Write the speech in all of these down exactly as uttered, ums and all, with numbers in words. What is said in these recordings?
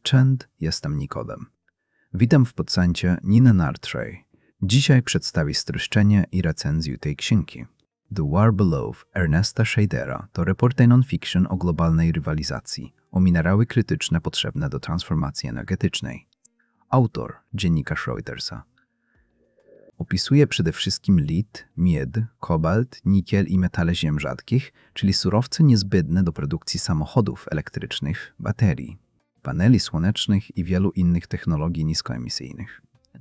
Cześć, jestem Nikodem. Witam w podcaście Nina Nartrej. Dzisiaj przedstawi streszczenie i recenzję tej książki. The War Below Ernesta Shadera to reportaj non-fiction o globalnej rywalizacji, o minerały krytyczne potrzebne do transformacji energetycznej. Autor, dziennikarz Reutersa. Opisuje przede wszystkim lit, mied, kobalt, nikiel i metale ziem rzadkich, czyli surowce niezbędne do produkcji samochodów elektrycznych, baterii, paneli słonecznych i wielu innych technologii niskoemisyjnych.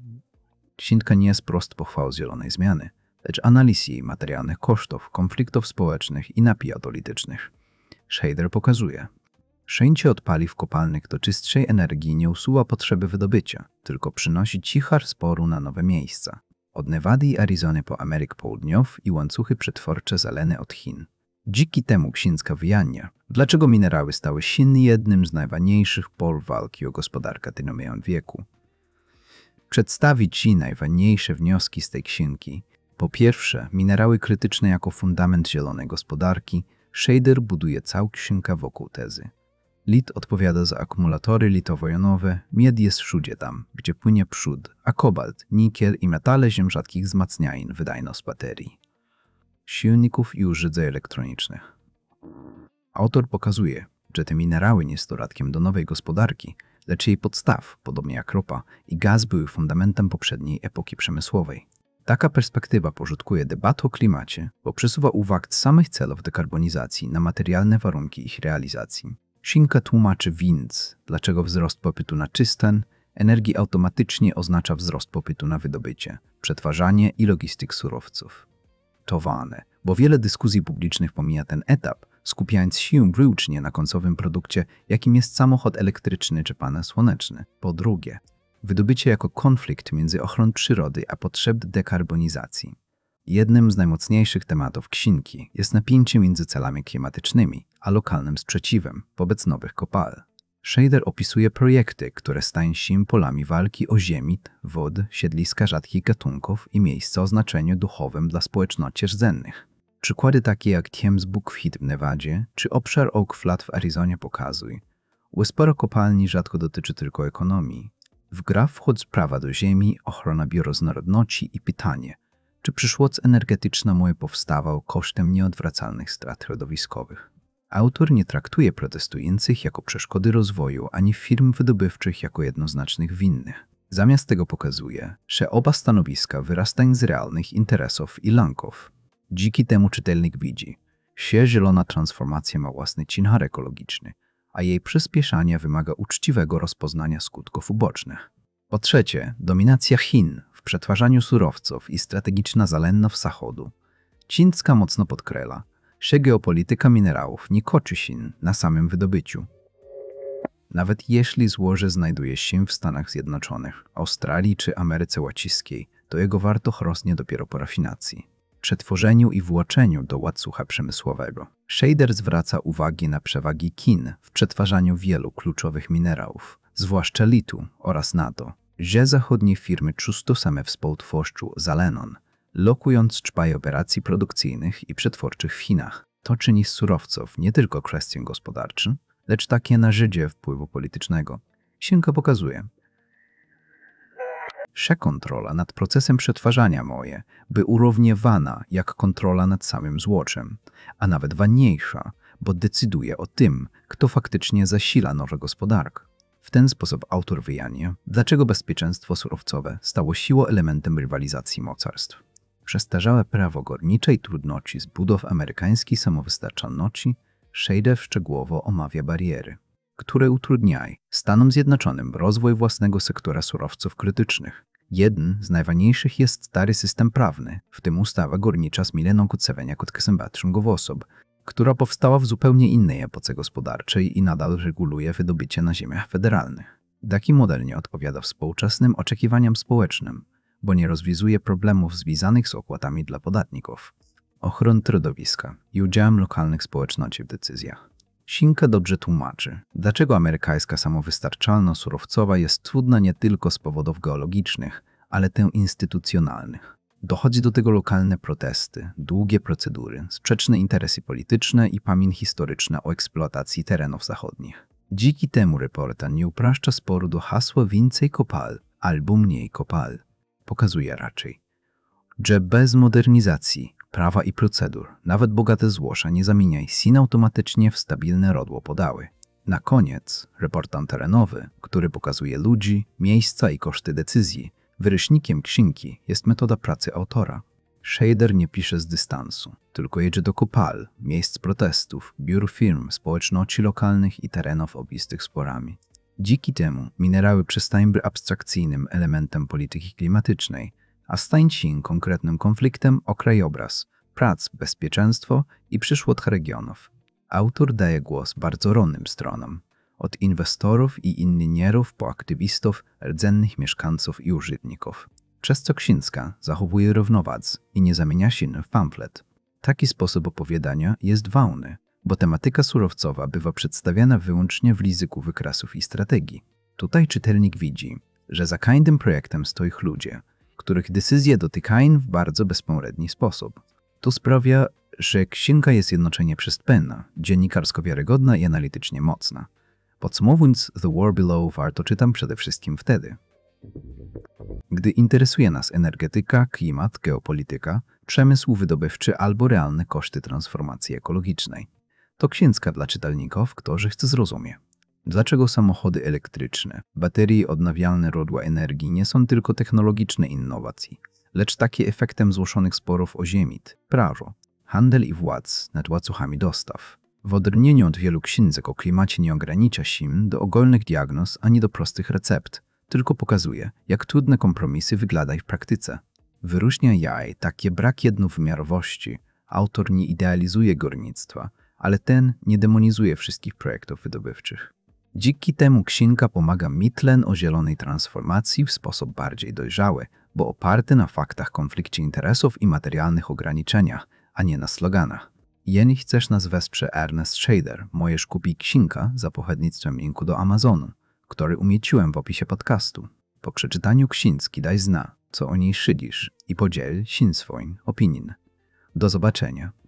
Książka nie jest prost pochwał zielonej zmiany, lecz analiz jej materialnych kosztów, konfliktów społecznych i napijów politycznych. Shader pokazuje, przejście od paliw kopalnych do czystszej energii nie usuwa potrzeby wydobycia, tylko przynosi cichar sporu na nowe miejsca. Od Nevady i Arizony po Amerykę Południową i łańcuchy przetwórcze zalane od Chin. Dzięki temu książka wyjaśnia, dlaczego minerały stały się jednym z najważniejszych pól walki o gospodarkę w tym wieku. Przedstawi Ci najważniejsze wnioski z tej książki. Po pierwsze, minerały krytyczne jako fundament zielonej gospodarki. Shader buduje całą książkę wokół tezy. Lit odpowiada za akumulatory litowo-jonowe, mied jest wszędzie tam, gdzie płynie przód, a kobalt, nikiel i metale ziem rzadkich wzmacniają wydajność baterii, silników i urządzeń elektronicznych. Autor pokazuje, że te minerały nie są dodatkiem do nowej gospodarki, lecz jej podstaw, podobnie jak ropa i gaz, były fundamentem poprzedniej epoki przemysłowej. Taka perspektywa porządkuje debatę o klimacie, bo przesuwa uwagę z samych celów dekarbonizacji na materialne warunki ich realizacji. Książka tłumaczy więc, dlaczego wzrost popytu na czystą energię automatycznie oznacza wzrost popytu na wydobycie, przetwarzanie i logistykę surowców. To ważne, bo wiele dyskusji publicznych pomija ten etap, skupiając się wyłącznie na końcowym produkcie, jakim jest samochód elektryczny czy panel słoneczny. Po drugie, wydobycie jako konflikt między ochroną przyrody a potrzeb dekarbonizacji. Jednym z najmocniejszych tematów książki jest napięcie między celami klimatycznymi a lokalnym sprzeciwem wobec nowych kopalń. Shader opisuje projekty, które stają się polami walki o ziemię, wodę, siedliska rzadkich gatunków i miejsca o znaczeniu duchowym dla społeczności rdzennych. Przykłady takie jak Thames Brook w Nevadzie czy obszar Oak Flat w Arizonie pokazują, że sporo kopalni rzadko dotyczy tylko ekonomii. W grę wchodzą prawa do ziemi, ochrona bioróżnorodności i pytanie, czy przyszłość energetyczna może powstawał kosztem nieodwracalnych strat środowiskowych. Autor nie traktuje protestujących jako przeszkody rozwoju, ani firm wydobywczych jako jednoznacznych winnych. Zamiast tego pokazuje, że oba stanowiska wyrastają z realnych interesów i lęków. Dzięki temu czytelnik widzi, że zielona transformacja ma własny ciężar ekologiczny, a jej przyspieszanie wymaga uczciwego rozpoznania skutków ubocznych. Po trzecie, dominacja Chin w przetwarzaniu surowców i strategiczna zależność Zachodu. Książka mocno podkreśla, że geopolityka minerałów nie kończy się na samym wydobyciu. Nawet jeśli złoże znajduje się w Stanach Zjednoczonych, Australii czy Ameryce Łaciskiej, to jego wartość rośnie dopiero po rafinacji, przetworzeniu i włączeniu do łańcucha przemysłowego. Shader zwraca uwagę na przewagi Chin w przetwarzaniu wielu kluczowych minerałów, zwłaszcza litu, oraz na to, że zachodnie firmy często same współtworzą zelenon, lokując czpaj operacji produkcyjnych i przetwórczych w Chinach. To czyni z surowców nie tylko kwestię gospodarczą, lecz takie narzędzie wpływu politycznego. Książka pokazuje, że kontrola nad procesem przetwarzania moje by urównywana jak kontrola nad samym złoczem, a nawet ważniejsza, bo decyduje o tym, kto faktycznie zasila nową gospodarkę. W ten sposób autor wyjaśnia, dlaczego bezpieczeństwo surowcowe stało siłą elementem rywalizacji mocarstw. Przestarzałe prawo górnicze i trudności z budow amerykańskiej samowystarczalności, Shader szczegółowo omawia bariery, które utrudniają Stanom Zjednoczonym rozwój własnego sektora surowców krytycznych. Jeden z najważniejszych jest stary system prawny, w tym ustawa górnicza z milenionku dziewięćset osób, która powstała w zupełnie innej epoce gospodarczej i nadal reguluje wydobycie na ziemiach federalnych. Taki model nie odpowiada współczesnym oczekiwaniom społecznym, bo nie rozwiązuje problemów związanych z opłatami dla podatników, ochroną środowiska i udziałem lokalnych społeczności w decyzjach. Książka dobrze tłumaczy, dlaczego amerykańska samowystarczalność surowcowa jest trudna nie tylko z powodów geologicznych, ale też instytucjonalnych. Dochodzi do tego lokalne protesty, długie procedury, sprzeczne interesy polityczne i pamięć historyczna o eksploatacji terenów zachodnich. Dzięki temu reporter nie upraszcza sporu do hasła więcej kopal albo mniej kopal. Pokazuje raczej, że bez modernizacji prawa i procedur nawet bogate złoża nie zamieniaj sin automatycznie w stabilne rodło podały. Na koniec reportaż terenowy, który pokazuje ludzi, miejsca i koszty decyzji. Wyryśnikiem księgi jest metoda pracy autora. Shader nie pisze z dystansu, tylko jedzie do kopal, miejsc protestów, biur firm, społeczności lokalnych i terenów objętych sporami. Dzięki temu minerały przestają być abstrakcyjnym elementem polityki klimatycznej, a stają się konkretnym konfliktem o krajobraz, prac, bezpieczeństwo i przyszłość regionów. Autor daje głos bardzo różnym stronom, od inwestorów i inżynierów po aktywistów, rdzennych mieszkańców i użytkowników. Przez co książka zachowuje równowagę i nie zamienia się w pamflet. Taki sposób opowiadania jest ważny, bo tematyka surowcowa bywa przedstawiana wyłącznie w języku wykresów i strategii. Tutaj czytelnik widzi, że za każdym projektem stoją ludzie, których decyzje dotykają w bardzo bezpośredni sposób. To sprawia, że księga jest jednocześnie przystępna, dziennikarsko wiarygodna i analitycznie mocna. Podsumowując, The War Below warto czytam przede wszystkim wtedy, gdy interesuje nas energetyka, klimat, geopolityka, przemysł wydobywczy albo realne koszty transformacji ekologicznej. To książka dla czytelników, którzy chcą zrozumieć, dlaczego samochody elektryczne, baterie i odnawialne źródła energii nie są tylko technologiczne innowacje, lecz takie efektem złożonych sporów o ziemię, prawo, handel i władz nad łańcuchami dostaw. W odróżnieniu od wielu książek o klimacie nie ogranicza się do ogólnych diagnoz ani do prostych recept, tylko pokazuje, jak trudne kompromisy wyglądają w praktyce. Wyróżnia jaj takie brak jednowymiarowości. Autor nie idealizuje górnictwa, ale ten nie demonizuje wszystkich projektów wydobywczych. Dzięki temu księga pomaga myśleć o zielonej transformacji w sposób bardziej dojrzały, bo oparty na faktach konflikcie interesów i materialnych ograniczeniach, a nie na sloganach. Jeśli chcesz nas wesprzeć Ernest Shader, możesz kupić księgę za pośrednictwem linku do Amazonu, który umieściłem w opisie podcastu. Po przeczytaniu książki daj zna, co o niej szydzisz i podziel się swoim opinią. Do zobaczenia.